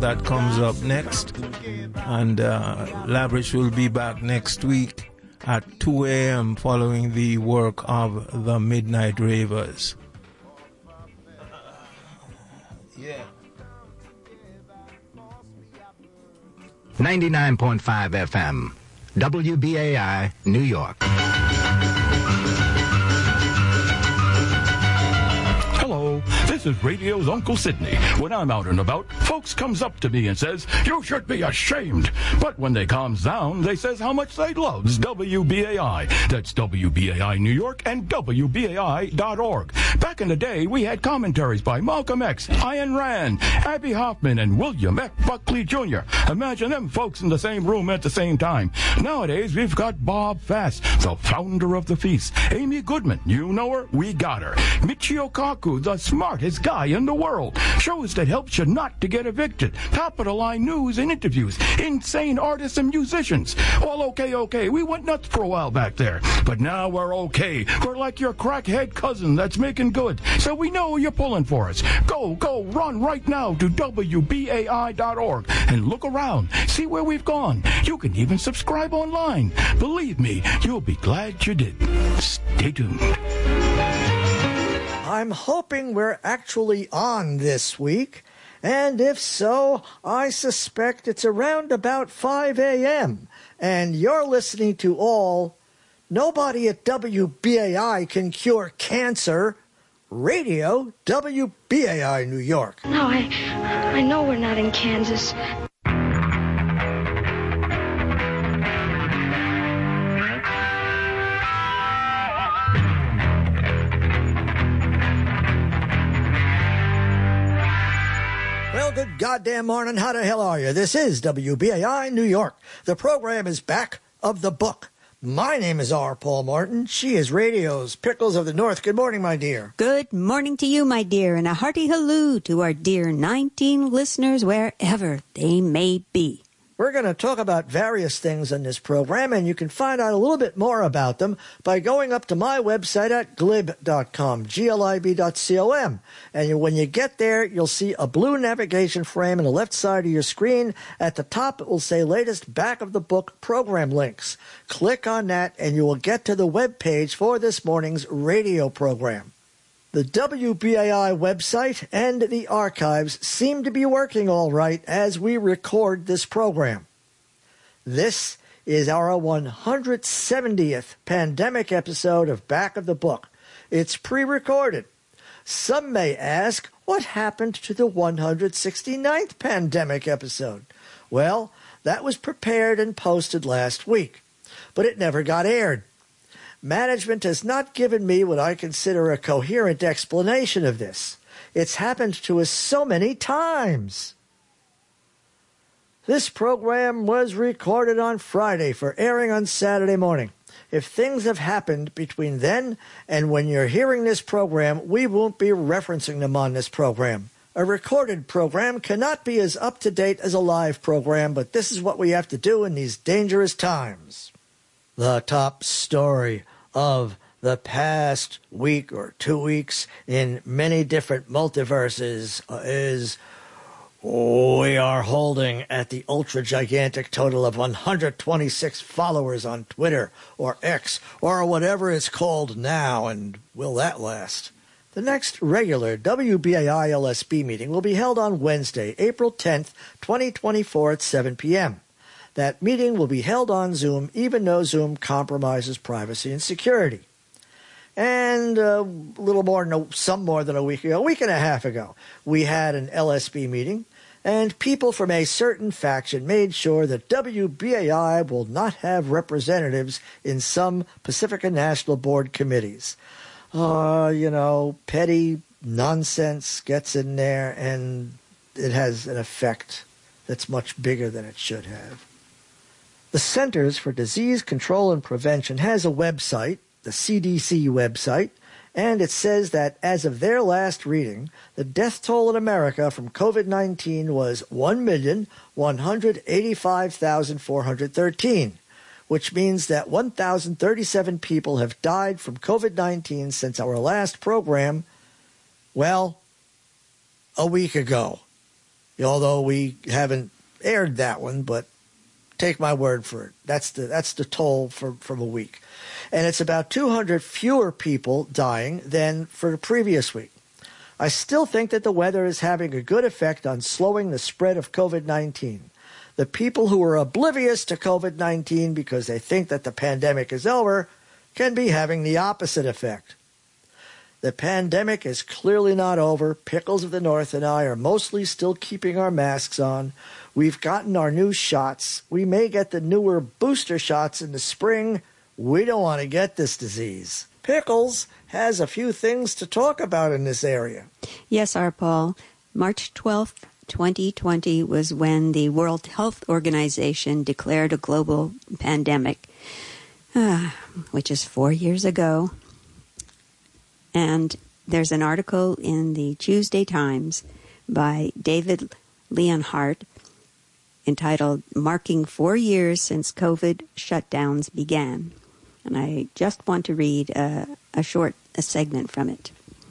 that comes up next. And Labrish will be back next week at 2 a.m. following the work of the Midnight Ravers. Yeah. 99.5 FM, WBAI, New York. Hello, this is radio's Uncle Sidney. When I'm out and about, folks comes up to me and says, "You should be ashamed." But when they calms down, they says how much they loves WBAI. That's WBAI New York and WBAI.org. Back in the day, we had commentaries by Malcolm X, Ayn Rand, Abby Hoffman, and William F. Buckley Jr. Imagine them folks in the same room at the same time. Nowadays, we've got Bob Fass, the founder of the Feast. Amy Goodman, you know her? We got her. Michio Kaku, the smartest guy in the world. Shows that helps you not to get evicted. Top-of-the-line news and interviews. Insane artists and musicians. All okay. We went nuts for a while back there. But now we're okay. We're like your crackhead cousin that's making good. So we know you're pulling for us. Go, run right now to WBAI.org and look around. See where we've gone. You can even subscribe online. Believe me, you'll be glad you did. Stay tuned. I'm hoping we're actually on this week, and if so, I suspect it's around about 5 a.m., and you're listening to all Nobody at WBAI Can Cure Cancer Radio, WBAI New York. No, I know we're not in Kansas. Well, good goddamn morning. How the hell are you? This is WBAI New York. The program is Back of the Book. My name is R. Paul Martin. She is radio's Pickles of the North. Good morning, my dear. Good morning to you, my dear, and a hearty halloo to our dear 19 listeners wherever they may be. We're going to talk about various things in this program, and you can find out a little bit more about them by going up to my website at glib.com, glib.com. And when you get there, you'll see a blue navigation frame on the left side of your screen. At the top, it will say Latest Back of the Book Program Links. Click on that, and you will get to the web page for this morning's radio program. The WBAI website and the archives seem to be working all right as we record this program. This is our 170th pandemic episode of Back of the Book. It's pre-recorded. Some may ask, what happened to the 169th pandemic episode? Well, that was prepared and posted last week, but it never got aired. Management has not given me what I consider a coherent explanation of this. It's happened to us so many times. This program was recorded on Friday for airing on Saturday morning. If things have happened between then and when you're hearing this program, we won't be referencing them on this program. A recorded program cannot be as up-to-date as a live program, but this is what we have to do in these dangerous times. The top story of the past week or 2 weeks in many different multiverses is we are holding at the ultra-gigantic total of 126 followers on Twitter or X or whatever it's called now, and will that last? The next regular WBAI LSB meeting will be held on Wednesday, April 10th, 2024 at 7 p.m. That meeting will be held on Zoom, even though Zoom compromises privacy and security. And a little more than a week and a half ago, we had an LSB meeting, and people from a certain faction made sure that WBAI will not have representatives in some Pacifica National Board committees. Petty nonsense gets in there, and it has an effect that's much bigger than it should have. The Centers for Disease Control and Prevention has a website, the CDC website, and it says that as of their last reading, the death toll in America from COVID-19 was 1,185,413, which means that 1,037 people have died from COVID-19 since our last program, well, a week ago. although we haven't aired that one, but take my word for it. That's the toll from a week. And it's about 200 fewer people dying than for the previous week. I still think that the weather is having a good effect on slowing the spread of COVID-19. The people who are oblivious to COVID-19 because they think that the pandemic is over can be having the opposite effect. The pandemic is clearly not over. Pickles of the North and I are mostly still keeping our masks on. We've gotten our new shots. We may get the newer booster shots in the spring. We don't want to get this disease. Pickles has a few things to talk about in this area. Yes, R. Paul. March 12th, 2020 was when the World Health Organization declared a global pandemic, which is 4 years ago. And there's an article in the Tuesday Times by David Leonhardt entitled, Marking 4 Years Since COVID Shutdowns Began. And I just want to read a segment from it,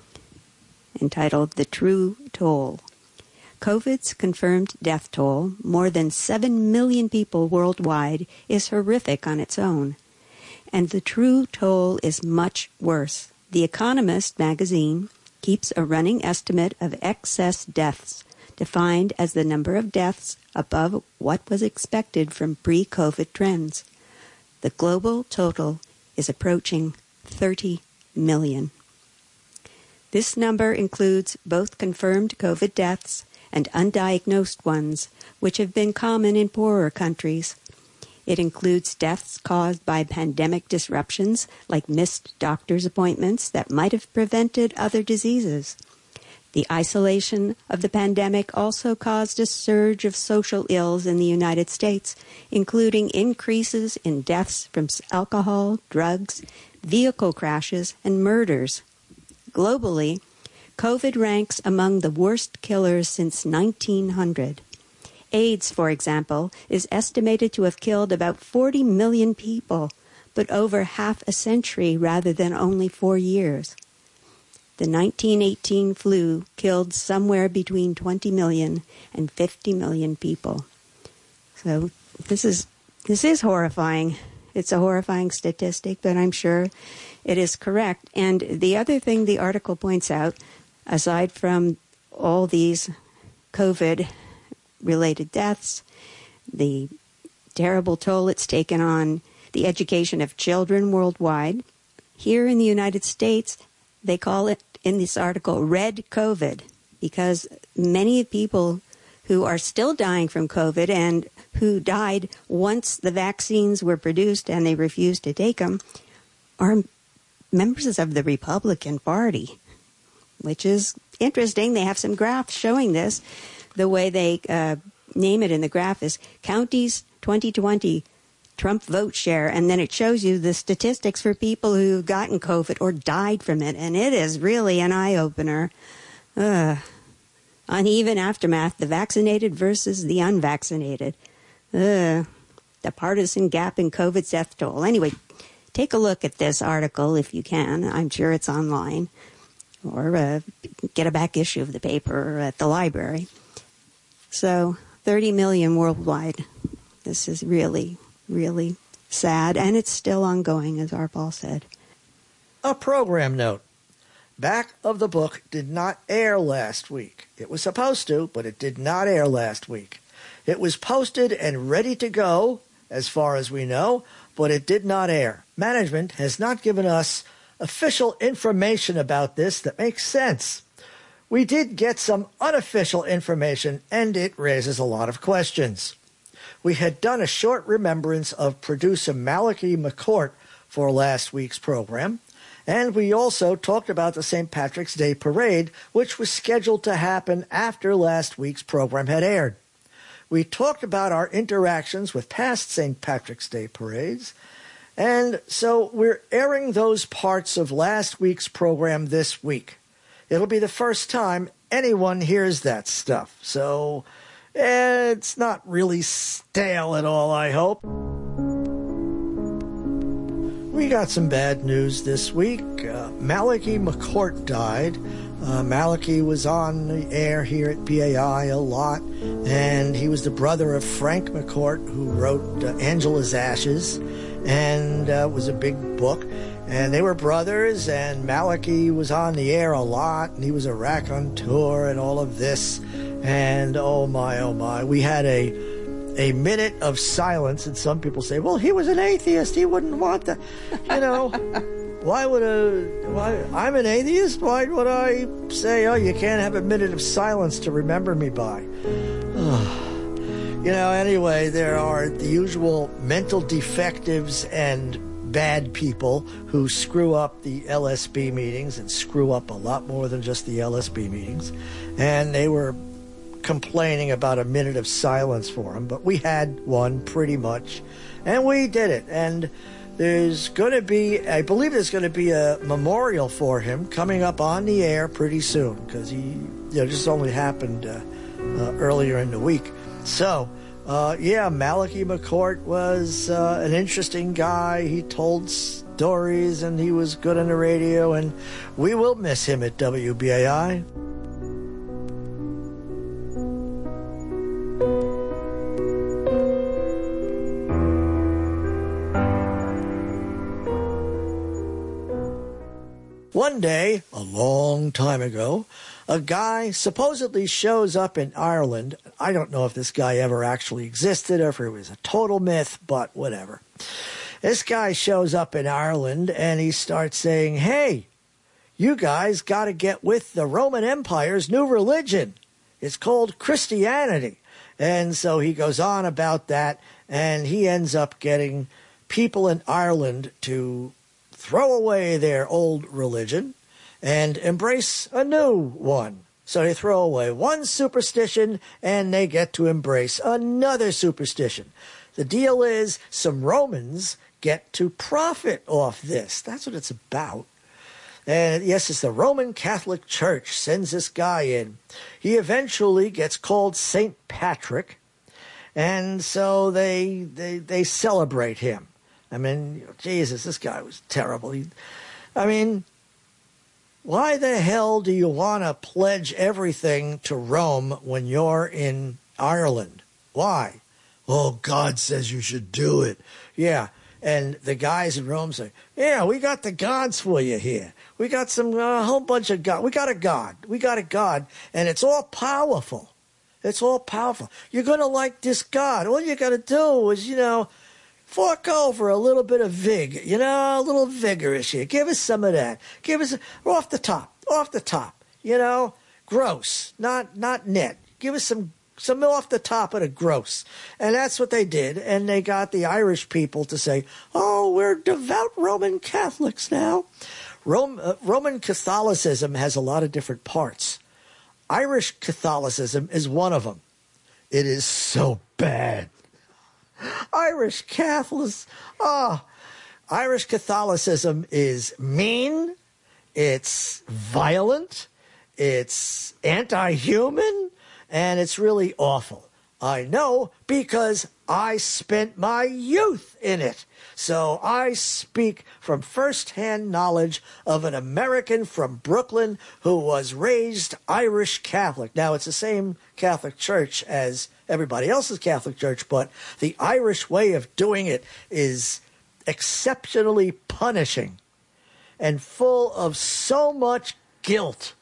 entitled The True Toll. COVID's confirmed death toll, more than 7 million people worldwide, is horrific on its own. And the true toll is much worse. The Economist magazine keeps a running estimate of excess deaths, defined as the number of deaths above what was expected from pre-COVID trends. The global total is approaching 30 million. This number includes both confirmed COVID deaths and undiagnosed ones, which have been common in poorer countries. It includes deaths caused by pandemic disruptions, like missed doctor's appointments that might have prevented other diseases. The isolation of the pandemic also caused a surge of social ills in the United States, including increases in deaths from alcohol, drugs, vehicle crashes, and murders. Globally, COVID ranks among the worst killers since 1900. AIDS, for example, is estimated to have killed about 40 million people, but over half a century rather than only 4 years. The 1918 flu killed somewhere between 20 million and 50 million people. So this is horrifying. It's a horrifying statistic, but I'm sure it is correct. And the other thing the article points out, aside from all these COVID-related deaths, the terrible toll it's taken on the education of children worldwide, here in the United States, they call it in this article red COVID, because many people who are still dying from COVID and who died once the vaccines were produced and they refused to take them are members of the Republican Party, which is interesting. They have some graphs showing this. The way they name it in the graph is Counties 2020 Trump vote share, and then it shows you the statistics for people who've gotten COVID or died from it, and it is really an eye-opener. Uneven aftermath, the vaccinated versus the unvaccinated. The partisan gap in COVID's death toll. Anyway, take a look at this article if you can. I'm sure it's online. Or get a back issue of the paper at the library. So, 30 million worldwide. This is really, really sad, and it's still ongoing, as R. Paul said. A program note. Back of the Book did not air last week. It was supposed to, but it did not air last week. It was posted and ready to go, as far as we know, but it did not air. Management has not given us official information about this that makes sense. We did get some unofficial information, and it raises a lot of questions. We had done a short remembrance of producer Malachi McCourt for last week's program, and we also talked about the St. Patrick's Day Parade, which was scheduled to happen after last week's program had aired. We talked about our interactions with past St. Patrick's Day parades, and so we're airing those parts of last week's program this week. It'll be the first time anyone hears that stuff, so it's not really stale at all, I hope. We got some bad news this week. Malachi McCourt died. Malachi was on the air here at BAI a lot, and he was the brother of Frank McCourt, who wrote Angela's Ashes, and was a big book. And they were brothers, and Malachi was on the air a lot, and he was a raconteur and all of this. And oh my, we had a minute of silence, and some people say, well, he was an atheist, he wouldn't want that. You know, I'm an atheist, why would I say, oh, you can't have a minute of silence to remember me by? You know, anyway, there are the usual mental defectives and bad people who screw up the LSB meetings, and screw up a lot more than just the LSB meetings. And they were complaining about a minute of silence for him, but we had one pretty much, and we did it. And there's going to be, I believe there's going to be a memorial for him coming up on the air pretty soon, because he, just only happened earlier in the week. So, Malachi McCourt was an interesting guy. He told stories, and he was good on the radio, and we will miss him at WBAI. One day, a long time ago, a guy supposedly shows up in Ireland. I don't know if this guy ever actually existed or if it was a total myth, but whatever. This guy shows up in Ireland and he starts saying, hey, you guys got to get with the Roman Empire's new religion. It's called Christianity. And so he goes on about that, and he ends up getting people in Ireland to throw away their old religion and embrace a new one. So they throw away one superstition and they get to embrace another superstition. The deal is some Romans get to profit off this. That's what it's about. And yes, it's the Roman Catholic Church sends this guy in. He eventually gets called St. Patrick, and so they celebrate him. I mean, Jesus, this guy was terrible. Why the hell do you want to pledge everything to Rome when you're in Ireland? Why? Oh, God says you should do it. Yeah, and the guys in Rome say, yeah, we got the gods for you here. We got a whole bunch of God. We got a God, and it's all powerful. It's all powerful. You're going to like this God. All you got to do is, fork over a little bit of vig, a little vigorous here. Give us some of that. Give us off the top, gross, not net. Give us some off the top of the gross. And that's what they did. And they got the Irish people to say, oh, we're devout Roman Catholics now. Roman Catholicism has a lot of different parts. Irish Catholicism is one of them. It is so bad. Irish Catholicism is mean, it's violent, it's anti-human, and it's really awful. I know because I spent my youth in it. So I speak from first-hand knowledge of an American from Brooklyn who was raised Irish Catholic. Now, it's the same Catholic Church as everybody else's Catholic Church, but the Irish way of doing it is exceptionally punishing and full of so much guilt.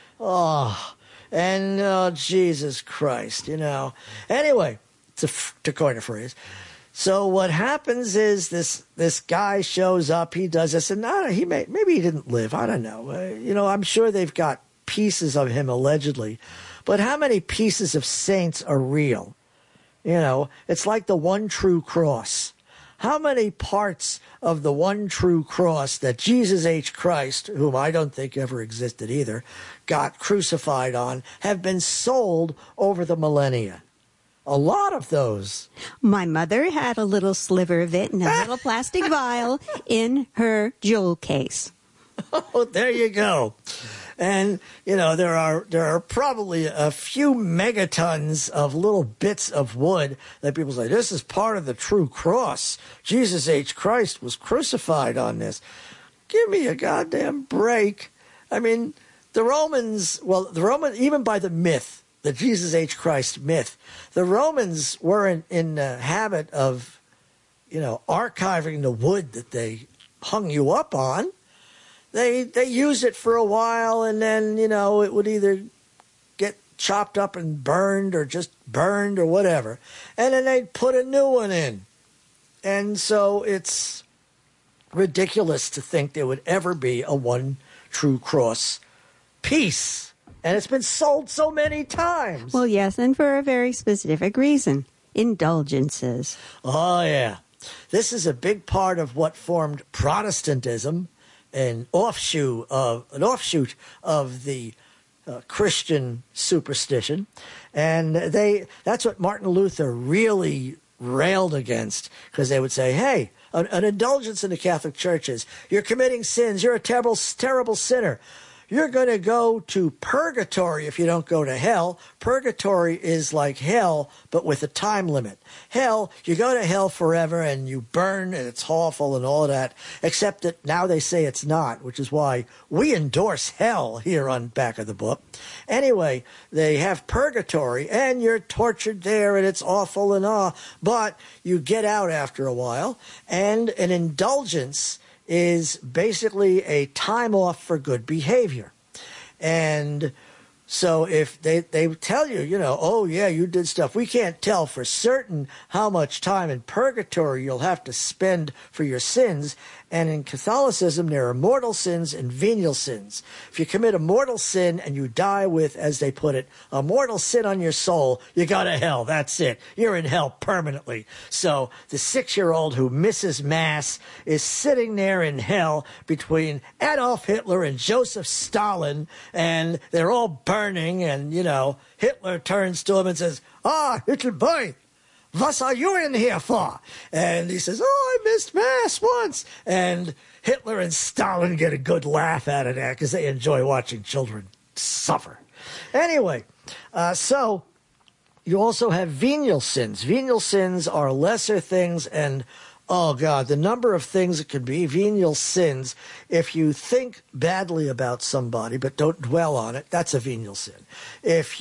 Jesus Christ, Anyway, to coin a phrase. So what happens is this guy shows up, he does this, and maybe he didn't live, I don't know. I'm sure they've got pieces of him allegedly, but how many pieces of saints are real? It's like the one true cross. How many parts of the one true cross that Jesus H. Christ, whom I don't think ever existed either, got crucified on, have been sold over the millennia? A lot of those. My mother had a little sliver of it in a little plastic vial in her jewel case. Oh, there you go. And, there are probably a few megatons of little bits of wood that people say, this is part of the true cross. Jesus H. Christ was crucified on this. Give me a goddamn break. the Romans, even by the myth, the Jesus H. Christ myth, the Romans were in the habit of, archiving the wood that they hung you up on. They used it for a while, and then, it would either get chopped up and burned or just burned or whatever. And then they'd put a new one in. And so it's ridiculous to think there would ever be a one true cross piece. And it's been sold so many times. Well, yes, and for a very specific reason. Indulgences. Oh, yeah. This is a big part of what formed Protestantism, an offshoot of the Christian superstition. And that's what Martin Luther really railed against, because they would say, hey, an indulgence in the Catholic Church is, you're committing sins, you're a terrible, terrible sinner. You're going to go to purgatory if you don't go to hell. Purgatory is like hell, but with a time limit. Hell, you go to hell forever and you burn and it's awful and all of that, except that now they say it's not, which is why we endorse hell here on Back of the Book. Anyway, they have purgatory and you're tortured there and it's awful and but you get out after a while, and an indulgence is basically a time off for good behavior. And so if they tell you, oh, yeah, you did stuff, we can't tell for certain how much time in purgatory you'll have to spend for your sins. And in Catholicism, there are mortal sins and venial sins. If you commit a mortal sin and you die with, as they put it, a mortal sin on your soul, you go to hell. That's it. You're in hell permanently. So the 6-year-old who misses Mass is sitting there in hell between Adolf Hitler and Joseph Stalin, and they're all burning, and, Hitler turns to him and says, little boy, what are you in here for? And he says, I missed Mass once. And Hitler and Stalin get a good laugh out of that because they enjoy watching children suffer. Anyway, so you also have venial sins. Venial sins are lesser things, and oh, God, the number of things that could be venial sins. If you think badly about somebody but don't dwell on it, that's a venial sin. If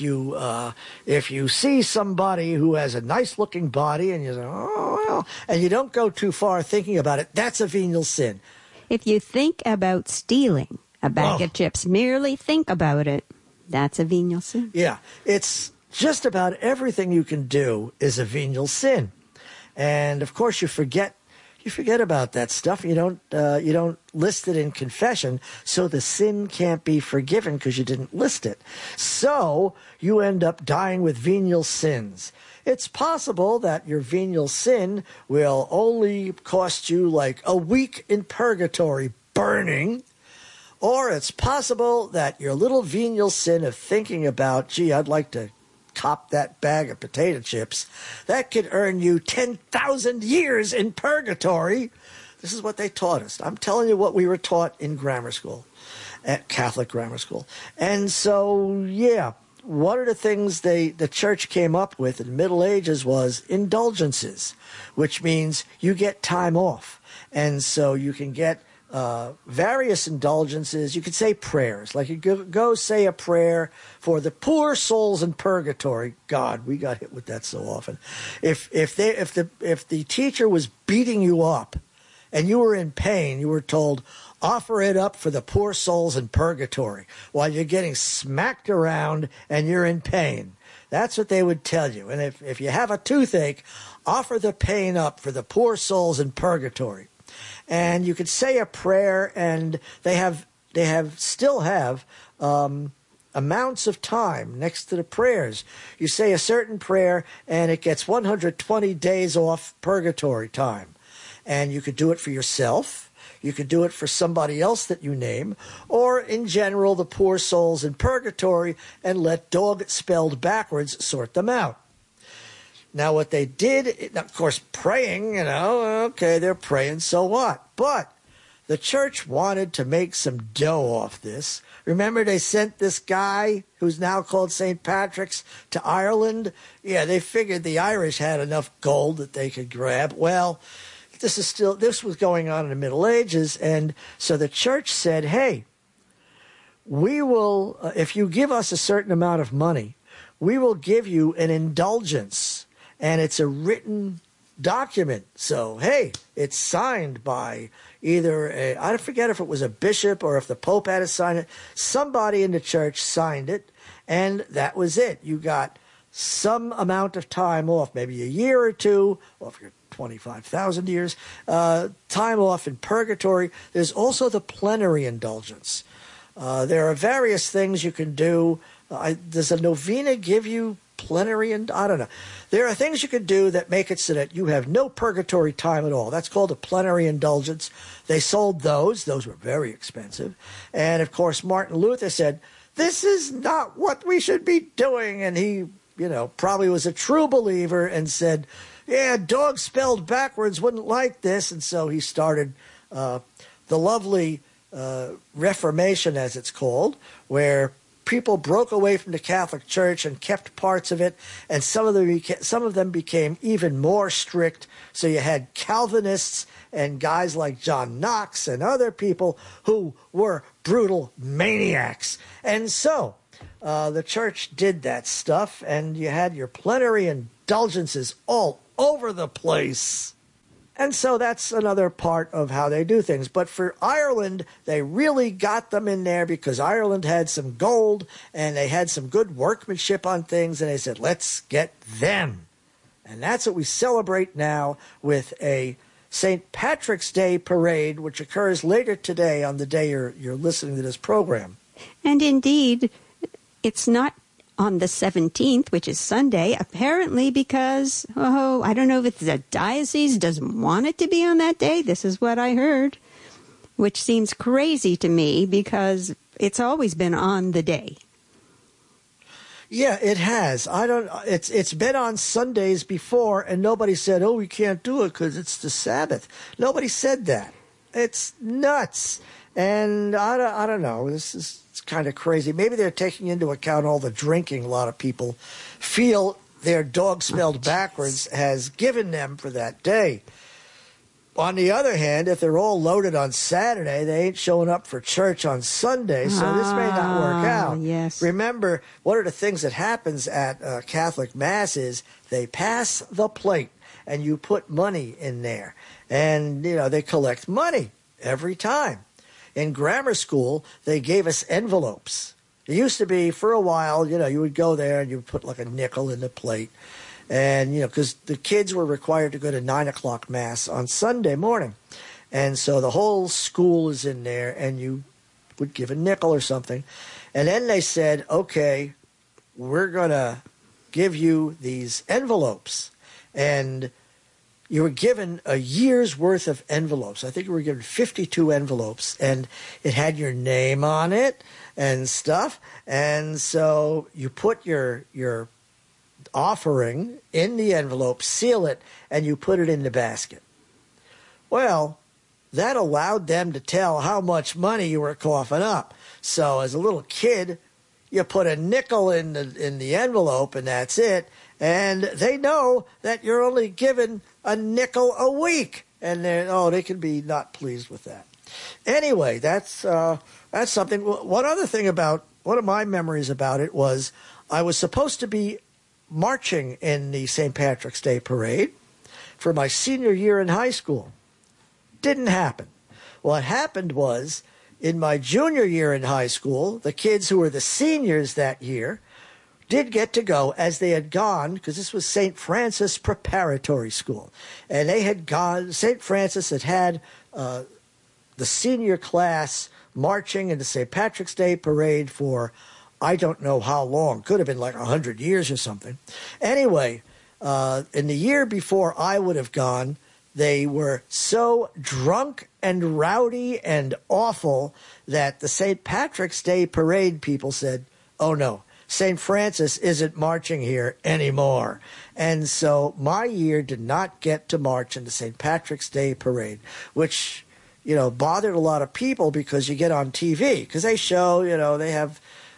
you see somebody who has a nice-looking body and you say, oh, well, and you don't go too far thinking about it, that's a venial sin. If you think about stealing a bag of chips, merely think about it, that's a venial sin. Yeah, it's just about everything you can do is a venial sin. And of course, you forget about that stuff. You don't list it in confession, so the sin can't be forgiven because you didn't list it. So you end up dying with venial sins. It's possible that your venial sin will only cost you like a week in purgatory burning, or it's possible that your little venial sin of thinking about, gee, I'd like to cop that bag of potato chips, that could earn you 10,000 years in purgatory. This is what they taught us. I'm telling you what we were taught in grammar school, at Catholic grammar school. And so, yeah, one of the things the church came up with in the Middle Ages was indulgences, which means you get time off. And so you can get various indulgences. You could say prayers, like you go say a prayer for the poor souls in purgatory. God, we got hit with that so often. If the teacher was beating you up and you were in pain, you were told, offer it up for the poor souls in purgatory while you're getting smacked around and you're in pain. That's what they would tell you. And if you have a toothache, offer the pain up for the poor souls in purgatory. And you could say a prayer, and they still have amounts of time next to the prayers. You say a certain prayer, and it gets 120 days off purgatory time. And you could do it for yourself. You could do it for somebody else that you name, or in general, the poor souls in purgatory, and let dog spelled backwards sort them out. Now, what they did, of course, praying, okay, they're praying, so what? But the church wanted to make some dough off this. Remember, they sent this guy, who's now called St. Patrick's, to Ireland? Yeah, they figured the Irish had enough gold that they could grab. Well, this was going on in the Middle Ages, and so the church said, hey, we will, if you give us a certain amount of money, we will give you an indulgence. And it's a written document. So, hey, it's signed by either I forget if it was a bishop or if the Pope had to sign it. Somebody in the church signed it, and that was it. You got some amount of time off, maybe a year or two, or if you're 25,000 years, time off in purgatory. There's also the plenary indulgence. There are various things you can do. Does a novena give you plenary? And I don't know. There are things you can do that make it so that you have no purgatory time at all. That's called a plenary indulgence. They sold those. Those were very expensive. And, of course, Martin Luther said, this is not what we should be doing. And he, probably was a true believer and said, yeah, dog spelled backwards wouldn't like this. And so he started the lovely Reformation, as it's called, where people broke away from the Catholic Church and kept parts of it, and some of them became even more strict. So you had Calvinists and guys like John Knox and other people who were brutal maniacs. And so the church did that stuff, and you had your plenary indulgences all over the place. And so that's another part of how they do things. But for Ireland, they really got them in there because Ireland had some gold and they had some good workmanship on things. And they said, let's get them. And that's what we celebrate now with a St. Patrick's Day parade, which occurs later today on the day you're listening to this program. And indeed, it's not on the 17th, which is Sunday, apparently because, I don't know if the diocese doesn't want it to be on that day. This is what I heard, which seems crazy to me because it's always been on the day. Yeah, it has. It's been on Sundays before, and nobody said, we can't do it because it's the Sabbath. Nobody said that. It's nuts. And I don't know. It's kind of crazy. Maybe they're taking into account all the drinking a lot of people feel their dog spelled backwards has given them for that day. On the other hand, if they're all loaded on Saturday, they ain't showing up for church on Sunday, so this may not work out. Yes. Remember, one of the things that happens at Catholic Mass is they pass the plate, and you put money in there. And, they collect money every time. In grammar school, they gave us envelopes. It used to be, for a while, you would go there and you would put like a nickel in the plate. And, because the kids were required to go to 9 o'clock Mass on Sunday morning. And so the whole school is in there and you would give a nickel or something. And then they said, okay, we're going to give you these envelopes. And you were given a year's worth of envelopes. I think you were given 52 envelopes, and it had your name on it and stuff. And so you put your offering in the envelope, seal it, and you put it in the basket. Well, that allowed them to tell how much money you were coughing up. So as a little kid, you put a nickel in the envelope, and that's it. And they know that you're only given a nickel a week, and they can be not pleased with that. Anyway, that's something. One other thing about one of my memories about it was I was supposed to be marching in the St. Patrick's Day parade for my senior year in high school. Didn't happen. What happened was in my junior year in high school, the kids who were the seniors that year did get to go, as they had gone, because this was St. Francis Preparatory School. And they had gone, St. Francis had the senior class marching in the St. Patrick's Day parade for I don't know how long. Could have been like 100 years or something. Anyway, in the year before I would have gone, they were so drunk and rowdy and awful that the St. Patrick's Day parade people said, oh no, St. Francis isn't marching here anymore. And so my year did not get to march in the St. Patrick's Day parade, which, bothered a lot of people because you get on TV, because they show, they have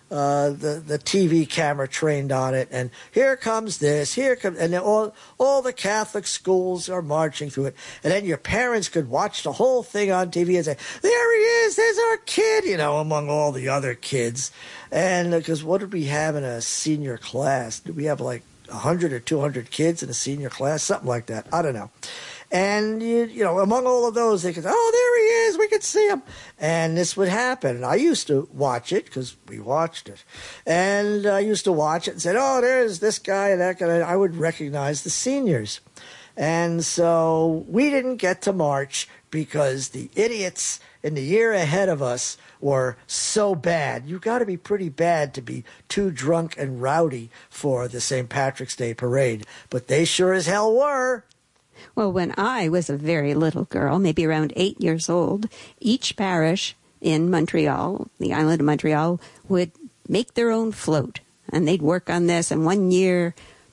the TV camera trained on it, and here comes this, here comes, and then all the Catholic schools are marching through it, and then your parents could watch the whole thing on TV and say, there he is, there's our kid, among all the other kids. And because what did we have in a senior class? Did we have like 100 or 200 kids in a senior class? Something like that. I don't know. And, among all of those, they could say, oh, there he is, we could see him. And this would happen. And I used to watch it because we watched it. And I used to watch it and said, oh, there's this guy and that guy. And I would recognize the seniors. And so we didn't get to march because the idiots in the year ahead of us were so bad. You've got to be pretty bad to be too drunk and rowdy for the St. Patrick's Day parade. But they sure as hell were. Well, when I was a very little girl, maybe around 8 years old, each parish in Montreal, the island of Montreal, would make their own float. And they'd work on this. And one year,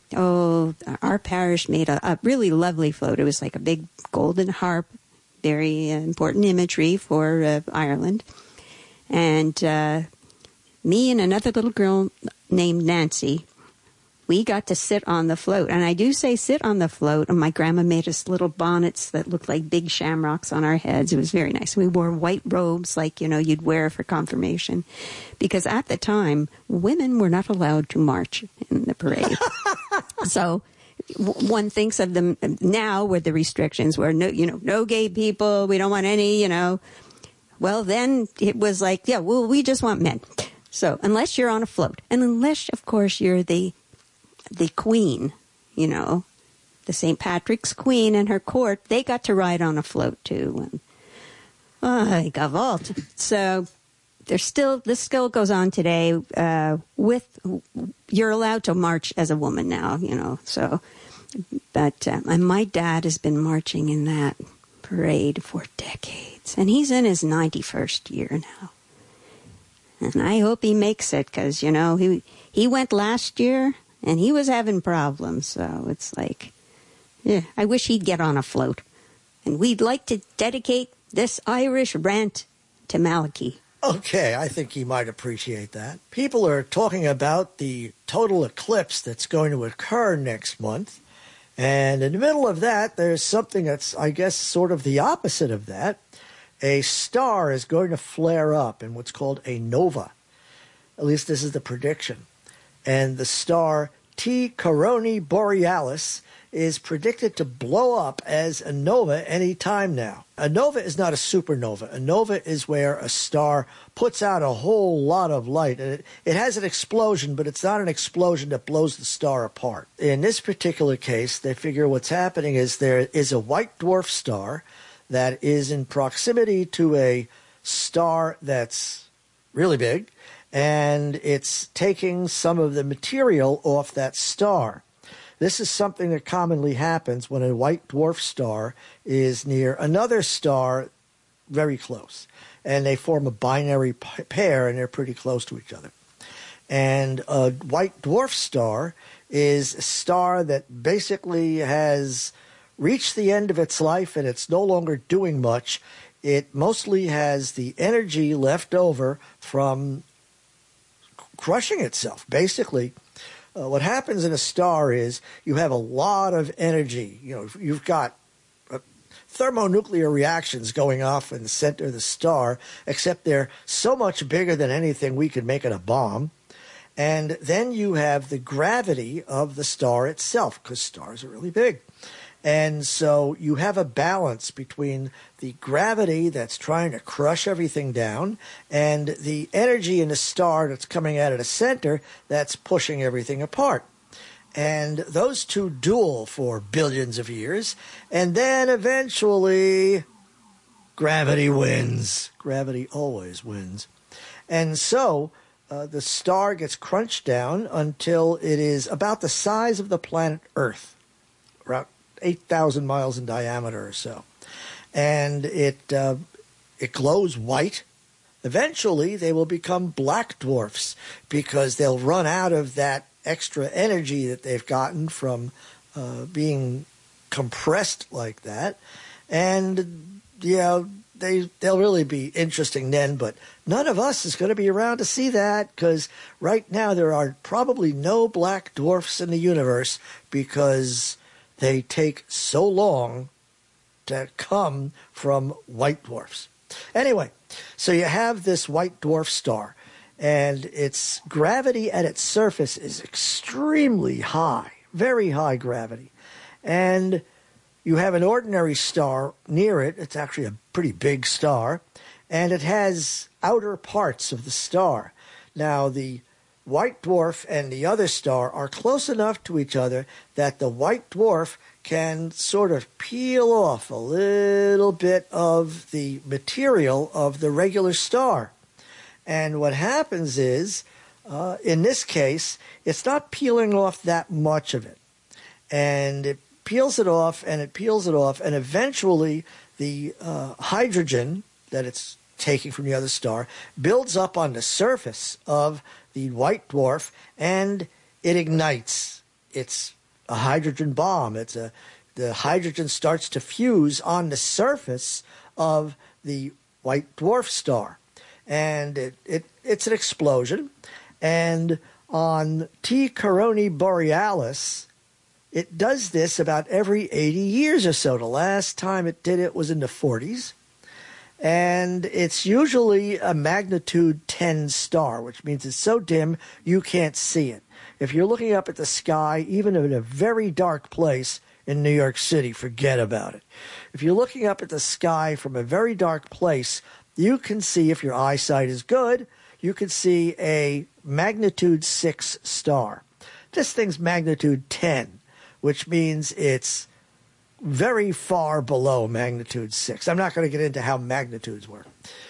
our parish made a really lovely float. It was like a big golden harp, very important imagery for Ireland. And me and another little girl named Nancy, we got to sit on the float. And I do say sit on the float. And my grandma made us little bonnets that looked like big shamrocks on our heads. It was very nice. We wore white robes like, you'd wear for confirmation. Because at the time, women were not allowed to march in the parade. So one thinks of them now where the restrictions were, no gay people. We don't want any, Well, then it was like, we just want men. So unless you're on a float, and unless, of course, you're the queen, the St. Patrick's queen and her court, they got to ride on a float too. And, gavolt. So this still goes on today. You're allowed to march as a woman now, So, but and my dad has been marching in that parade for decades, and he's in his 91st year now. And I hope he makes it because he went last year. And he was having problems, so it's like, I wish he'd get on a float. And we'd like to dedicate this Irish rant to Malachi. Okay, I think he might appreciate that. People are talking about the total eclipse that's going to occur next month. And in the middle of that, there's something that's, I guess, sort of the opposite of that. A star is going to flare up in what's called a nova. At least this is the prediction. And the star T Coronii Borealis is predicted to blow up as a nova any time now. A nova is not a supernova. A nova is where a star puts out a whole lot of light. And it has an explosion, but it's not an explosion that blows the star apart. In this particular case, they figure what's happening is there is a white dwarf star that is in proximity to a star that's really big, and it's taking some of the material off that star. This is something that commonly happens when a white dwarf star is near another star very close. And they form a binary pair, and they're pretty close to each other. And a white dwarf star is a star that basically has reached the end of its life, and it's no longer doing much. It mostly has the energy left over from crushing itself. Basically, what happens in a star is you have a lot of energy. You've got thermonuclear reactions going off in the center of the star, except they're so much bigger than anything we could make in a bomb. And then you have the gravity of the star itself, because stars are really big. And so you have a balance between the gravity that's trying to crush everything down and the energy in the star that's coming out of the center that's pushing everything apart. And those two duel for billions of years, and then eventually gravity wins. Gravity always wins. And so the star gets crunched down until it is about the size of the planet Earth, around 8,000 miles in diameter or so. And it glows white. Eventually, they will become black dwarfs because they'll run out of that extra energy that they've gotten from being compressed like that. And, they'll really be interesting then, but none of us is going to be around to see that because right now there are probably no black dwarfs in the universe because they take so long to come from white dwarfs. Anyway, so you have this white dwarf star, and its gravity at its surface is extremely high, very high gravity. And you have an ordinary star near it. It's actually a pretty big star, and it has outer parts of the star. Now, the white dwarf and the other star are close enough to each other that the white dwarf can sort of peel off a little bit of the material of the regular star. And what happens is, in this case, it's not peeling off that much of it. And it peels it off, and it peels it off, and eventually the hydrogen that it's taking from the other star builds up on the surface of the white dwarf, and it ignites. It's a hydrogen bomb. The hydrogen starts to fuse on the surface of the white dwarf star, and it's an explosion. And on T. Caroni Borealis, it does this about every 80 years or so. The last time it did it was in the 40s. And it's usually a magnitude 10 star, which means it's so dim you can't see it. If you're looking up at the sky, even in a very dark place in New York City, forget about it. If you're looking up at the sky from a very dark place, you can see, if your eyesight is good, you can see a magnitude 6 star. This thing's magnitude 10, which means it's very far below magnitude 6. I'm not going to get into how magnitudes work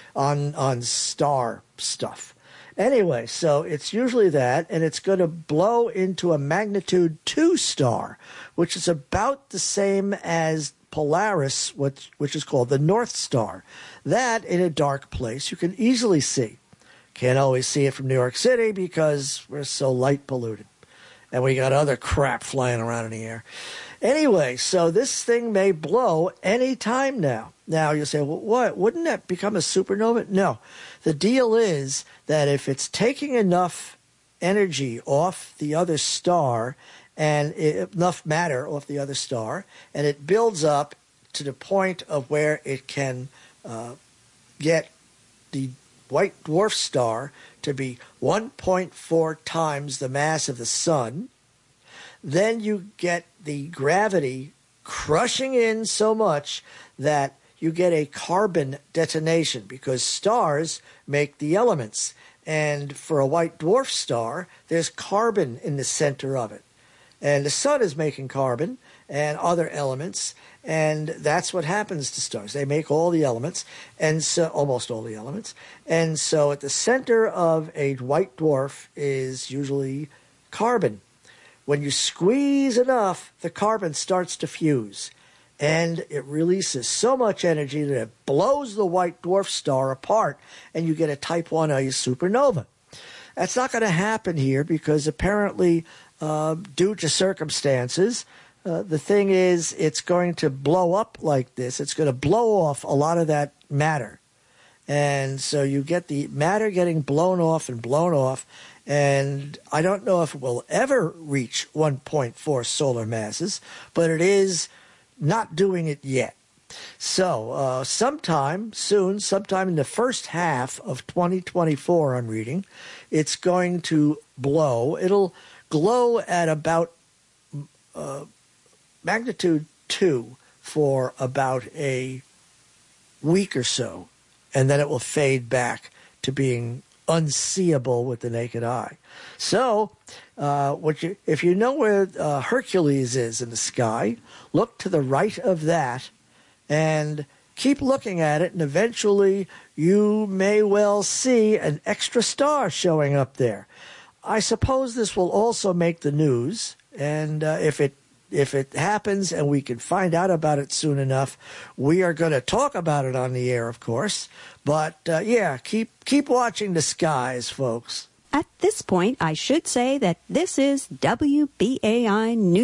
on star stuff. Anyway, so it's usually that, and it's going to blow into a magnitude 2 star, which is about the same as Polaris, which is called the North Star. That, in a dark place, you can easily see. Can't always see it from New York City because we're so light polluted. And we got other crap flying around in the air. Anyway, so this thing may blow any time now. Now, you say, well, what? Wouldn't that become a supernova? No. The deal is that if it's taking enough energy off the other star and enough matter off the other star, and it builds up to the point of where it can get the white dwarf star to be 1.4 times the mass of the sun, then you get the gravity crushing in so much that you get a carbon detonation, because stars make the elements. And for a white dwarf star, there's carbon in the center of it. And the sun is making carbon and other elements, and that's what happens to stars. They make all the elements, and so almost all the elements. And so at the center of a white dwarf is usually carbon. When you squeeze enough, the carbon starts to fuse, and it releases so much energy that it blows the white dwarf star apart, and you get a Type 1a supernova. That's not going to happen here because apparently, due to circumstances, the thing is it's going to blow up like this. It's going to blow off a lot of that matter. And so you get the matter getting blown off, and I don't know if it will ever reach 1.4 solar masses, but it is not doing it yet. So sometime soon, sometime in the first half of 2024, I'm reading, it's going to blow. It'll glow at about magnitude 2 for about a week or so, and then it will fade back to being unseeable with the naked eye. So, if you know where Hercules is in the sky, look to the right of that and keep looking at it, and eventually you may well see an extra star showing up there. I suppose this will also make the news, and if it happens and we can find out about it soon enough, we are going to talk about it on the air, of course. But, keep watching the skies, folks. At this point, I should say that this is WBAI New York.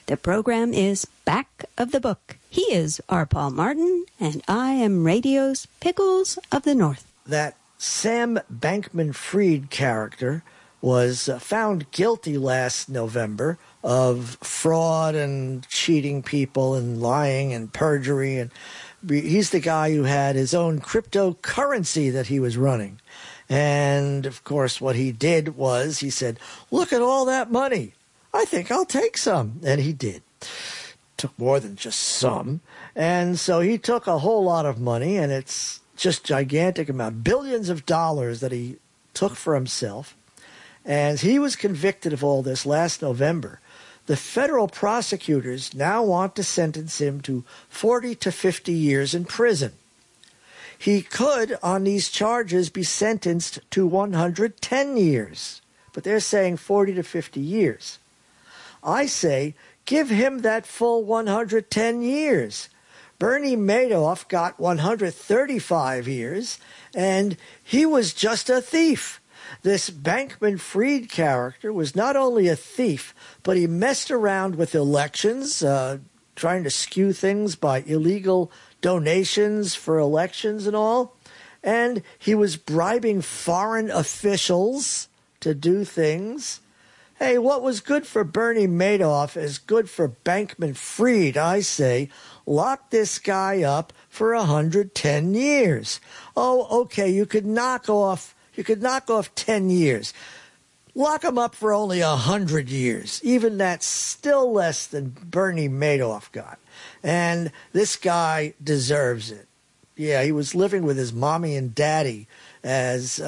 The program is Back of the Book. He is R. Paul Martin, and I am radio's Pickles of the North. That Sam Bankman-Fried character was found guilty last November of fraud and cheating people and lying and perjury. And he's the guy who had his own cryptocurrency that he was running. And, of course, what he did was he said, look at all that money. I think I'll take some. And he did. Took more than just some. And so he took a whole lot of money, and it's just gigantic amount, billions of dollars that he took for himself. And he was convicted of all this last November. The federal prosecutors now want to sentence him to 40 to 50 years in prison. He could, on these charges, be sentenced to 110 years. But they're saying 40 to 50 years. I say, give him that full 110 years. Bernie Madoff got 135 years, and he was just a thief. This Bankman-Fried character was not only a thief, but he messed around with elections, trying to skew things by illegal donations for elections and all. And he was bribing foreign officials to do things. Hey, what was good for Bernie Madoff is good for Bankman-Fried, I say. Lock this guy up for 110 years. Oh, okay, you could knock off 10 years. Lock him up for only 100 years. Even that's still less than Bernie Madoff got. And this guy deserves it. Yeah, he was living with his mommy and daddy as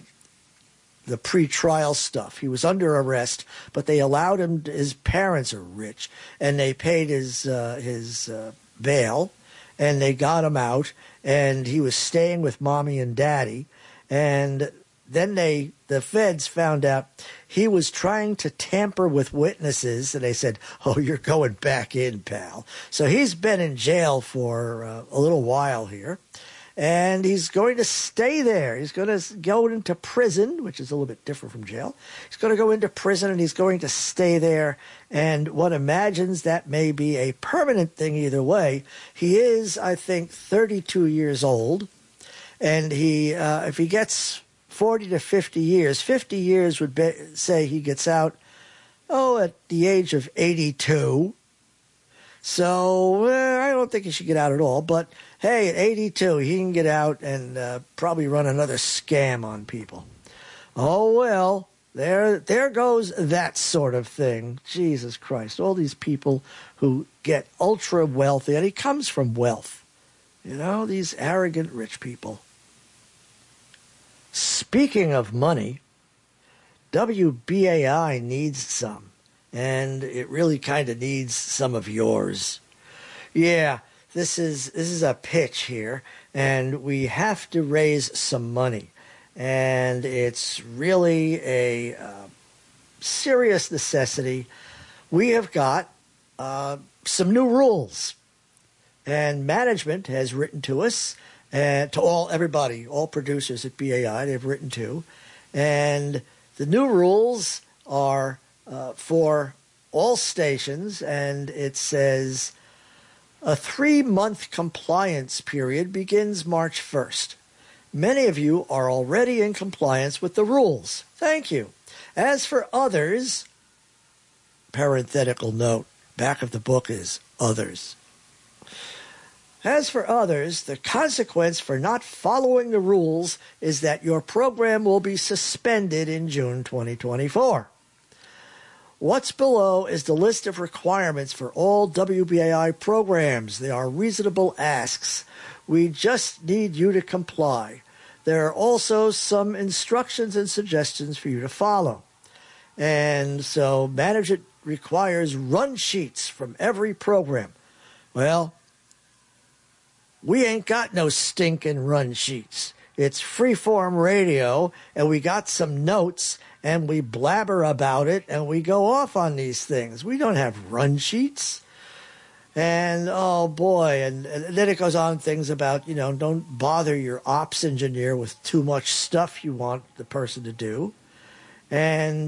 the pre-trial stuff. He was under arrest, but they allowed him. His parents are rich, and they paid his bail, and they got him out. And he was staying with mommy and daddy, and then the feds found out he was trying to tamper with witnesses, and they said, "Oh, you're going back in, pal." So he's been in jail for a little while here. And he's going to stay there. He's going to go into prison, which is a little bit different from jail. He's going to go into prison, and he's going to stay there. And one imagines that may be a permanent thing either way. He is, I think, 32 years old. And he, if he gets 40 to 50 years, 50 years would say he gets out, at the age of 82. So I don't think he should get out at all. But, hey, at 82, he can get out and probably run another scam on people. Oh, well, there goes that sort of thing. Jesus Christ, all these people who get ultra wealthy, and he comes from wealth. You know, these arrogant rich people. Speaking of money, WBAI needs some. And it really kind of needs some of yours. Yeah, this is a pitch here, and we have to raise some money. And it's really a serious necessity. We have got some new rules. And management has written to us, and to everybody, all producers at BAI, they've written to. And the new rules are for all stations, and it says a 3-month compliance period begins March 1st. Many of you are already in compliance with the rules. Thank you. As for others, parenthetical note, back of the book is others. As for others, the consequence for not following the rules is that your program will be suspended in June 2024. What's below is the list of requirements for all WBAI programs. They are reasonable asks. We just need you to comply. There are also some instructions and suggestions for you to follow. And so management requires run sheets from every program. Well, we ain't got no stinking run sheets. It's freeform radio, and we got some notes, and we blabber about it, and we go off on these things. We don't have run sheets. And, oh, boy, and then it goes on things about, don't bother your ops engineer with too much stuff you want the person to do. And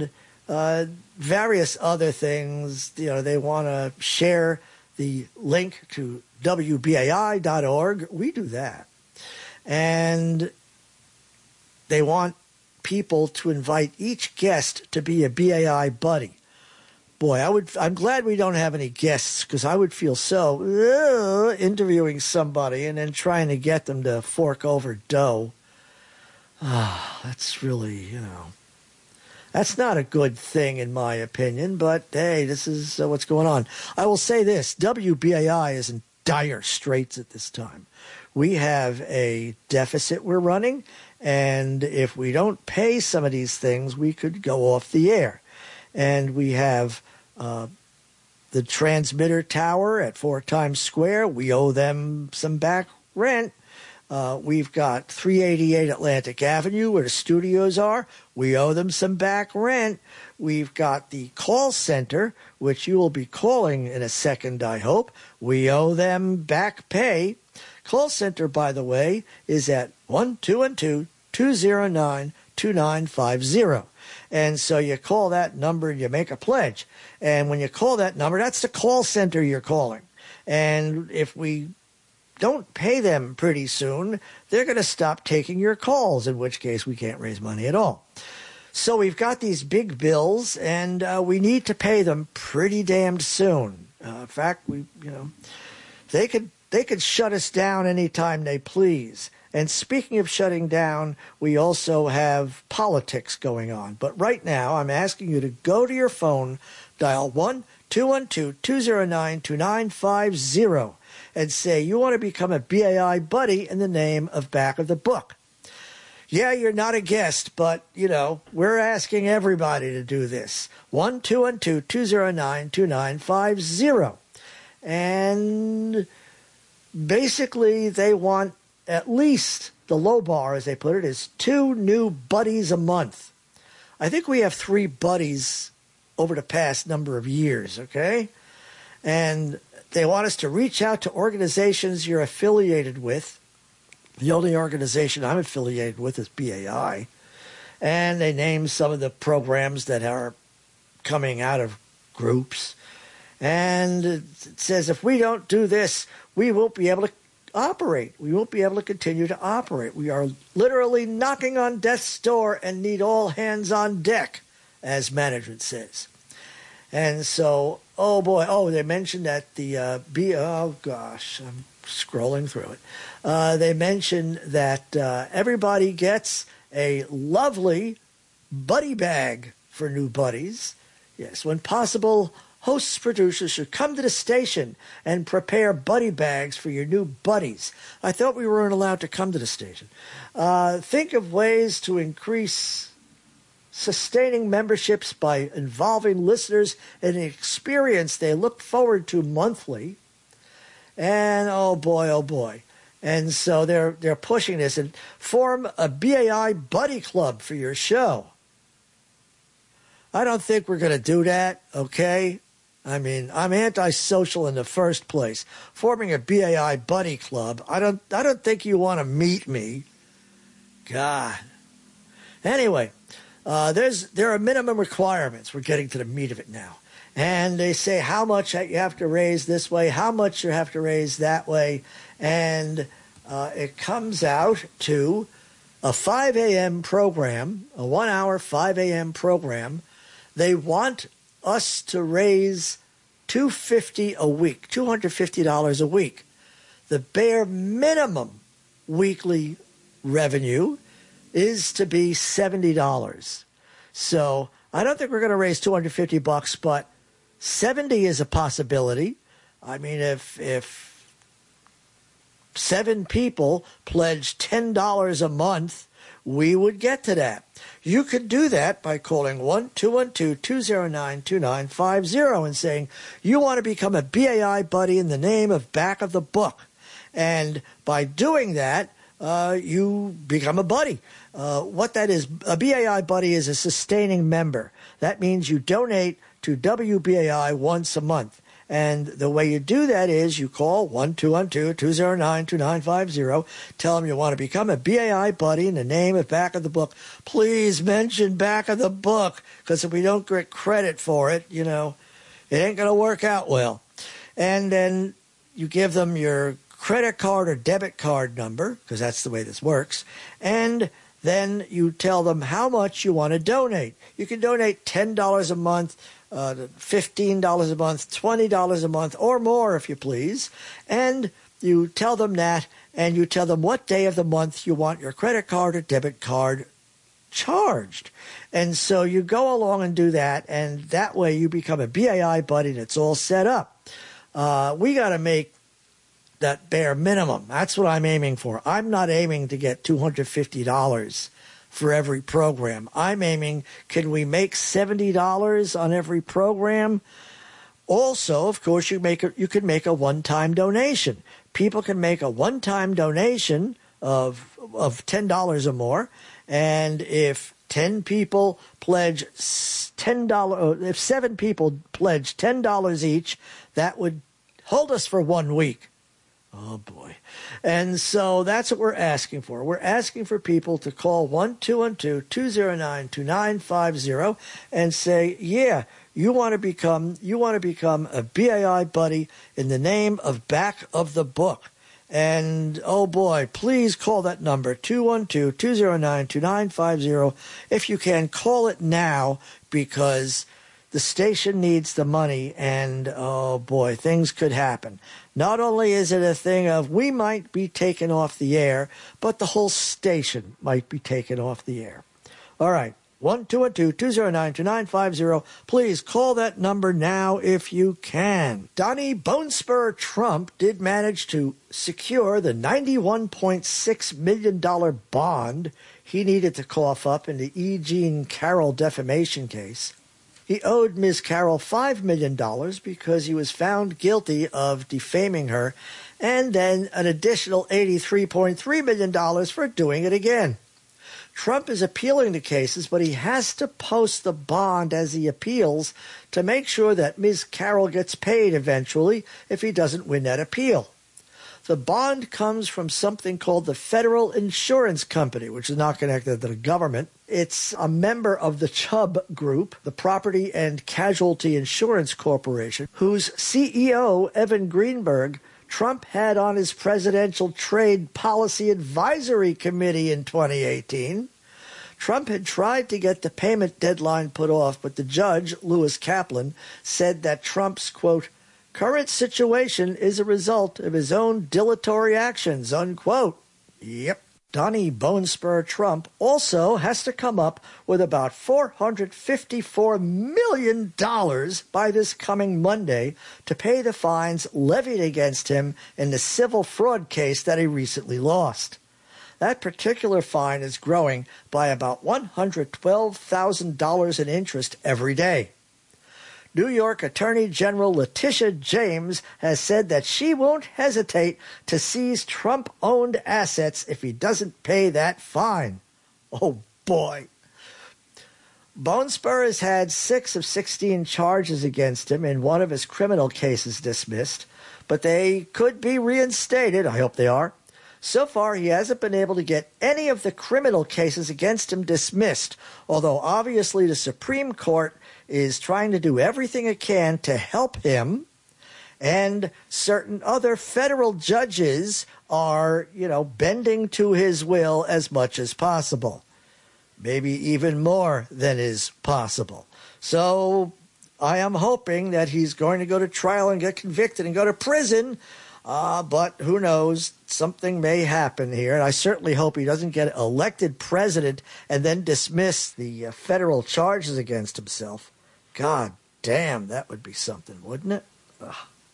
various other things. They want to share the link to WBAI.org. We do that. And they want people to invite each guest to be a BAI buddy. Boy, I'm glad we don't have any guests, because I would feel so interviewing somebody and then trying to get them to fork over dough. That's really, that's not a good thing in my opinion, but hey, this is what's going on. I will say this, WBAI is in dire straits at this time. We have a deficit we're running, and if we don't pay some of these things, we could go off the air. And we have the transmitter tower at 4 Times Square. We owe them some back rent. We've got 388 Atlantic Avenue, where the studios are. We owe them some back rent. We've got the call center, which you will be calling in a second, I hope. We owe them back pay. Call center, by the way, is at 1-212-209-2950. And so you call that number and you make a pledge. And when you call that number, that's the call center you're calling. And if we don't pay them pretty soon, they're going to stop taking your calls, in which case we can't raise money at all. So we've got these big bills, and we need to pay them pretty damned soon. In fact, they could shut us down anytime they please. And speaking of shutting down, we also have politics going on. But right now, I'm asking you to go to your phone, dial 1-212-209-2950, and say you want to become a BAI buddy in the name of Back of the Book. Yeah, you're not a guest, but, we're asking everybody to do this. 1-212-209-2950. And basically, they want at least, the low bar, as they put it, is 2 new buddies a month. I think we have 3 buddies over the past number of years, okay? And they want us to reach out to organizations you're affiliated with. The only organization I'm affiliated with is BAI. And they name some of the programs that are coming out of groups. And it says if we don't do this, we won't be able to operate. We won't be able to continue to operate. We are literally knocking on death's door and need all hands on deck, as management says. And so, they mentioned that the I'm scrolling through it. They mentioned that everybody gets a lovely buddy bag for new buddies. Yes, when possible, hosts, producers should come to the station and prepare buddy bags for your new buddies. I thought we weren't allowed to come to the station. Think of ways to increase sustaining memberships by involving listeners in an experience they look forward to monthly. And oh boy. And so they're pushing this, and form a BAI buddy club for your show. I don't think we're going to do that, okay? I mean, I'm antisocial in the first place. Forming a BAI buddy club, I don't think you want to meet me. God. Anyway, there are minimum requirements. We're getting to the meat of it now. And they say how much you have to raise this way, how much you have to raise that way. And it comes out to a 5 a.m. program, a 1-hour 5 a.m. program. They want us to raise $250 a week, $250 a week. The bare minimum weekly revenue is to be $70. So I don't think we're going to raise $250, but 70 is a possibility. I mean, if 7 people pledge $10 a month, we would get to that. You could do that by calling 1-212-209-2950 and saying you want to become a BAI buddy in the name of Back of the Book. And by doing that, you become a buddy. What that is, a BAI buddy is a sustaining member. That means you donate to WBAI once a month. And the way you do that is you call 1-212-209-2950. Tell them you want to become a BAI buddy in the name of Back of the Book. Please mention Back of the Book, because if we don't get credit for it, it ain't going to work out well. And then you give them your credit card or debit card number, because that's the way this works. And then you tell them how much you want to donate. You can donate $10 a month, $15 a month, $20 a month, or more if you please. And you tell them that, and you tell them what day of the month you want your credit card or debit card charged. And so you go along and do that, and that way you become a BAI buddy and it's all set up. We got to make that bare minimum. That's what I'm aiming for. I'm not aiming to get $250 for every program. I'm aiming, can we make $70 on every program? Also, of course, you could make a one-time donation. People can make a one-time donation of $10 or more, and if 10 people pledge $10, if 7 people pledge $10 each, that would hold us for 1 week. Oh, boy. And so that's what we're asking for. We're asking for people to call 1-212-209-2950 and say, yeah, you want to become a BAI buddy in the name of Back of the Book. And, oh, boy, please call that number, 212-209-2950. If you can, call it now, because the station needs the money, and, oh, boy, things could happen. Not only is it a thing of we might be taken off the air, but the whole station might be taken off the air. All right, 1-212-209-2950. Please call that number now if you can. Donnie Bonespur Trump did manage to secure the $91.6 million bond he needed to cough up in the E. Jean Carroll defamation case. He owed Ms. Carroll $5 million because he was found guilty of defaming her, and then an additional $83.3 million for doing it again. Trump is appealing the cases, but he has to post the bond as he appeals to make sure that Ms. Carroll gets paid eventually if he doesn't win that appeal. The bond comes from something called the Federal Insurance Company, which is not connected to the government. It's a member of the Chubb Group, the Property and Casualty Insurance Corporation, whose CEO, Evan Greenberg, Trump had on his Presidential Trade Policy Advisory Committee in 2018. Trump had tried to get the payment deadline put off, but the judge, Lewis Kaplan, said that Trump's, quote, current situation is a result of his own dilatory actions, unquote. Yep. Donnie Bonespur Trump also has to come up with about $454 million by this coming Monday to pay the fines levied against him in the civil fraud case that he recently lost. That particular fine is growing by about $112,000 in interest every day. New York Attorney General Letitia James has said that she won't hesitate to seize Trump-owned assets if he doesn't pay that fine. Oh, boy. Bonespur has had 6 of 16 charges against him in one of his criminal cases dismissed, but they could be reinstated. I hope they are. So far, he hasn't been able to get any of the criminal cases against him dismissed, although obviously the Supreme Court is trying to do everything it can to help him, and certain other federal judges are, bending to his will as much as possible. Maybe even more than is possible. So I am hoping that he's going to go to trial and get convicted and go to prison, but who knows? Something may happen here, and I certainly hope he doesn't get elected president and then dismiss the federal charges against himself. God damn, that would be something, wouldn't it? Ugh.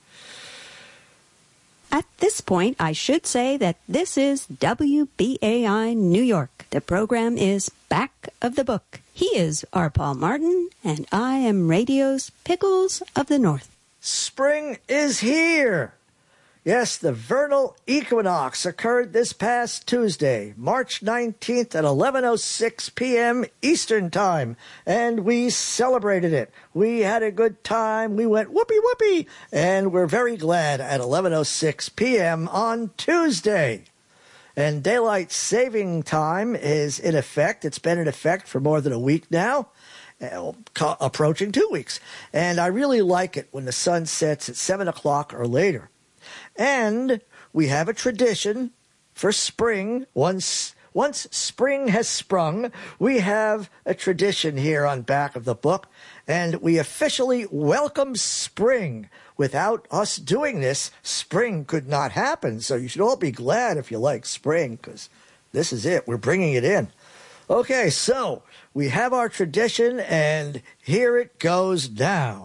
At this point, I should say that this is WBAI New York. The program is Back of the Book. He is R. Paul Martin, and I am radio's Pickles of the North. Spring is here. Yes, the vernal equinox occurred this past Tuesday, March 19th at 11:06 p.m. Eastern Time, and we celebrated it. We had a good time. We went whoopee whoopee, and we're very glad at 11:06 p.m. on Tuesday. And daylight saving time is in effect. It's been in effect for more than a week now, approaching 2 weeks. And I really like it when the sun sets at 7 o'clock or later. And we have a tradition for spring. Once spring has sprung, we have a tradition here on back of the book, and we officially welcome spring. Without us doing this, spring could not happen. So you should all be glad if you like spring, because this is it. We're bringing it in. Okay, so we have our tradition, and here it goes now.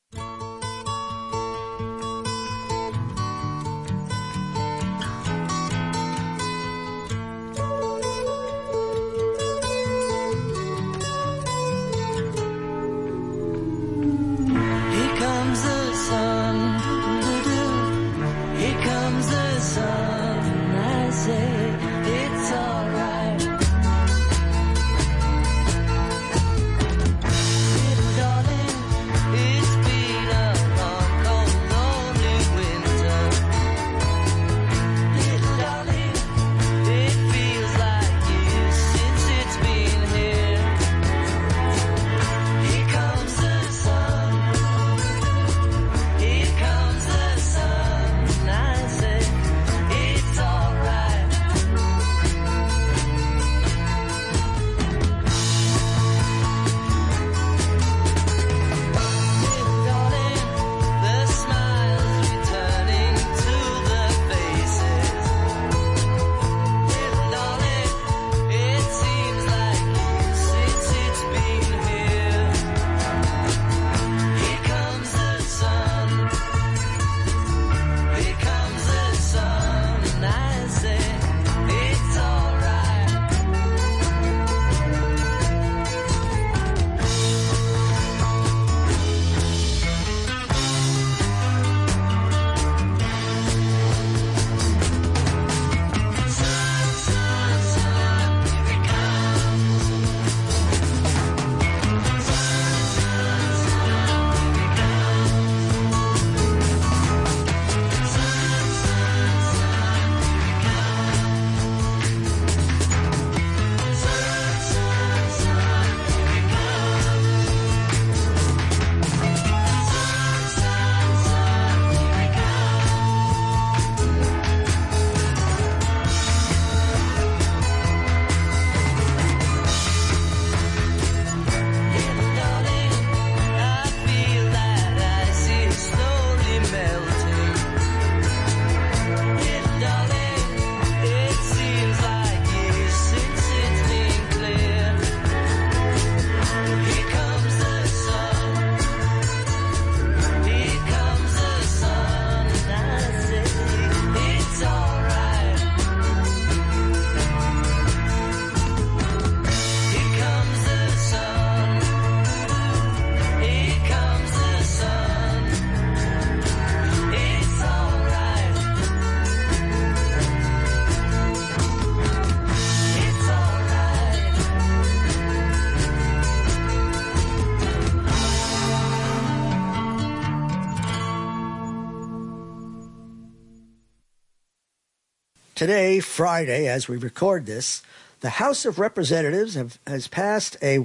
Today, Friday, as we record this, the House of Representatives has passed a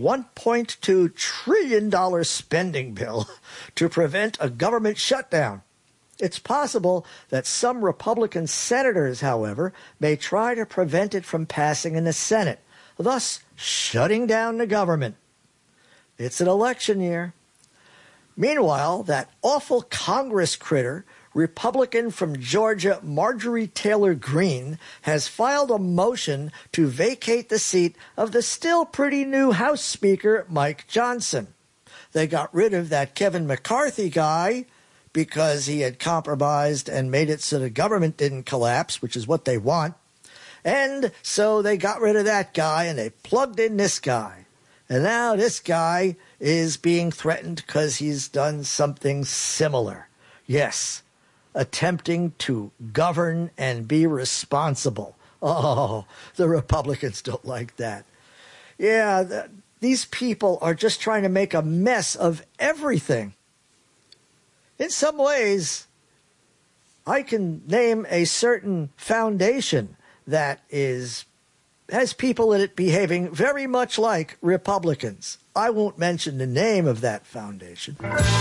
$1.2 trillion spending bill to prevent a government shutdown. It's possible that some Republican senators, however, may try to prevent it from passing in the Senate, thus shutting down the government. It's an election year. Meanwhile, that awful Congress critter, Republican from Georgia Marjorie Taylor Greene, has filed a motion to vacate the seat of the still pretty new House Speaker Mike Johnson. They got rid of that Kevin McCarthy guy because he had compromised and made it so the government didn't collapse, which is what they want. And so they got rid of that guy and they plugged in this guy. And now this guy is being threatened because he's done something similar. Yes, attempting to govern and be responsible. Oh, the Republicans don't like that. Yeah, these people are just trying to make a mess of everything. In some ways, I can name a certain foundation that has people in it behaving very much like Republicans. I won't mention the name of that foundation.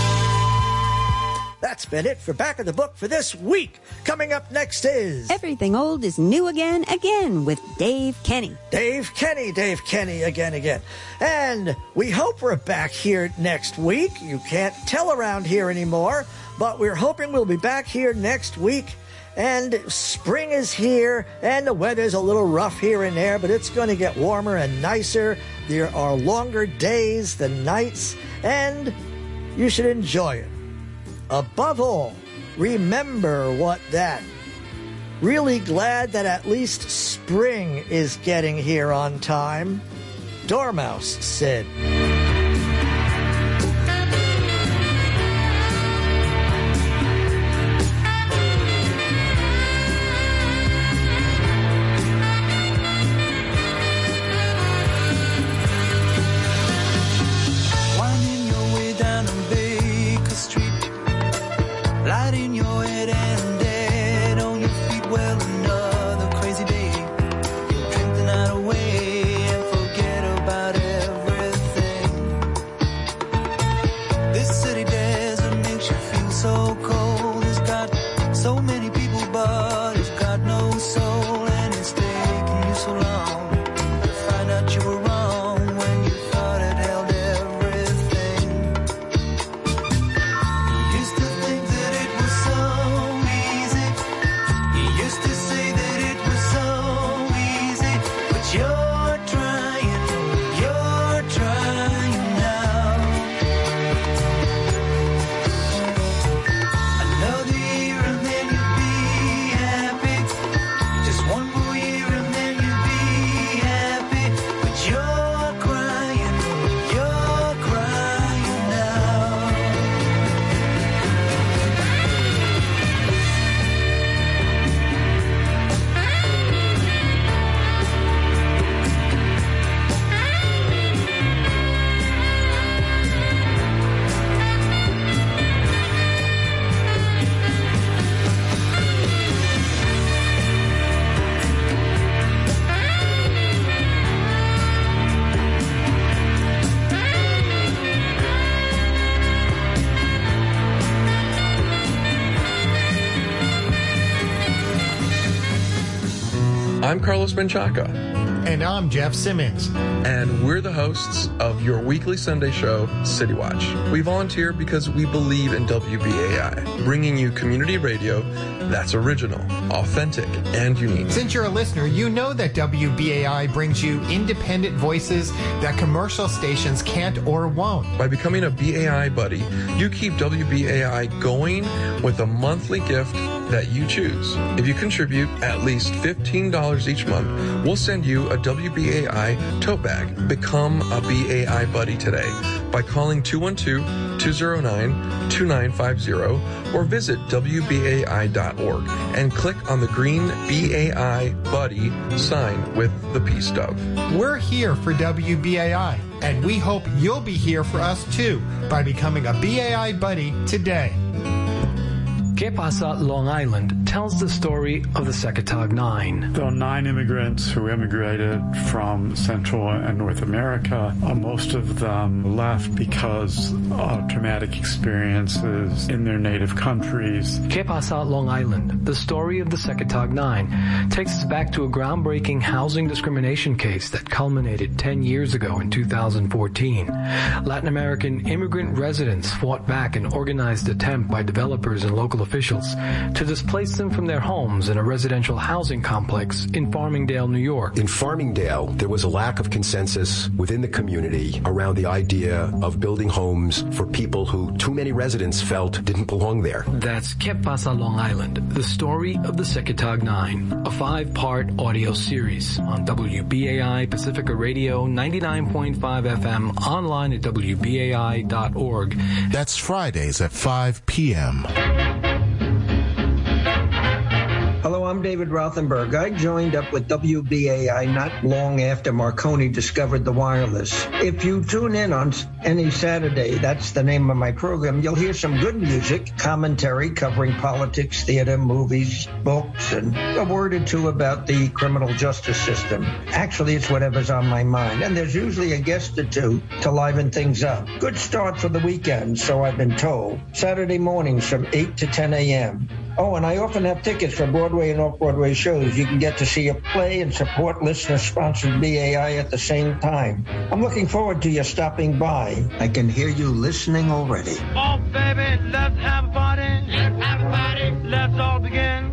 That's been it for Back of the Book for this week. Coming up next is... Everything Old is New Again with Dave Kenny. Dave Kenny, again. And we hope we're back here next week. You can't tell around here anymore, but we're hoping we'll be back here next week. And spring is here, and the weather's a little rough here and there, but it's going to get warmer and nicer. There are longer days than nights, and you should enjoy it. Above all, remember what that. Really glad that at least spring is getting here on time. Dormouse said. I'm Carlos Menchaca. And I'm Jeff Simmons. And we're the hosts of your weekly Sunday show, City Watch. We volunteer because we believe in WBAI, bringing you community radio that's original, authentic, and unique. Since you're a listener, you know that WBAI brings you independent voices that commercial stations can't or won't. By becoming a BAI buddy, you keep WBAI going with a monthly gift that you choose. If you contribute at least $15 each month, we'll send you a WBAI tote bag. Become a BAI buddy today by calling 212-209-2950 or visit WBAI.org and click on the green BAI buddy sign with the peace dove. We're here for WBAI, and we hope you'll be here for us too by becoming a BAI buddy today. Que Pasa, Long Island tells the story of the Secretog Nine. There are 9 immigrants who immigrated from Central and North America. Most of them left because of traumatic experiences in their native countries. Que Pasa, Long Island, the story of the Secretog Nine, takes us back to a groundbreaking housing discrimination case that culminated 10 years ago in 2014. Latin American immigrant residents fought back an organized attempt by developers and local officials to displace them from their homes in a residential housing complex in Farmingdale, New York. In Farmingdale, there was a lack of consensus within the community around the idea of building homes for people who too many residents felt didn't belong there. That's Que Pasa, Long Island, the story of the Secretog Nine, a 5-part audio series on WBAI Pacifica Radio 99.5 FM, online at WBAI.org. That's Fridays at 5 p.m. I'm David Rothenberg. I joined up with WBAI not long after Marconi discovered the wireless. If you tune in on any Saturday, that's the name of my program, you'll hear some good music, commentary covering politics, theater, movies, books, and a word or two about the criminal justice system. Actually, it's whatever's on my mind, and there's usually a guest or two to liven things up. Good start for the weekend, so I've been told. Saturday mornings from 8 to 10 a.m. Oh, and I often have tickets for Broadway and off-Broadway shows. You can get to see a play and support listener-sponsored BAI at the same time. I'm looking forward to you stopping by. I can hear you listening already. Oh, baby, let's have a party. Let's have a party. Let's all begin.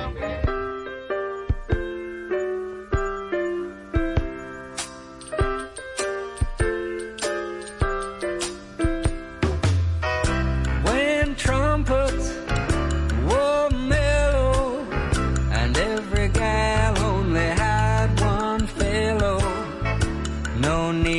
When trumpets were mellow and every gal only had one fellow, no need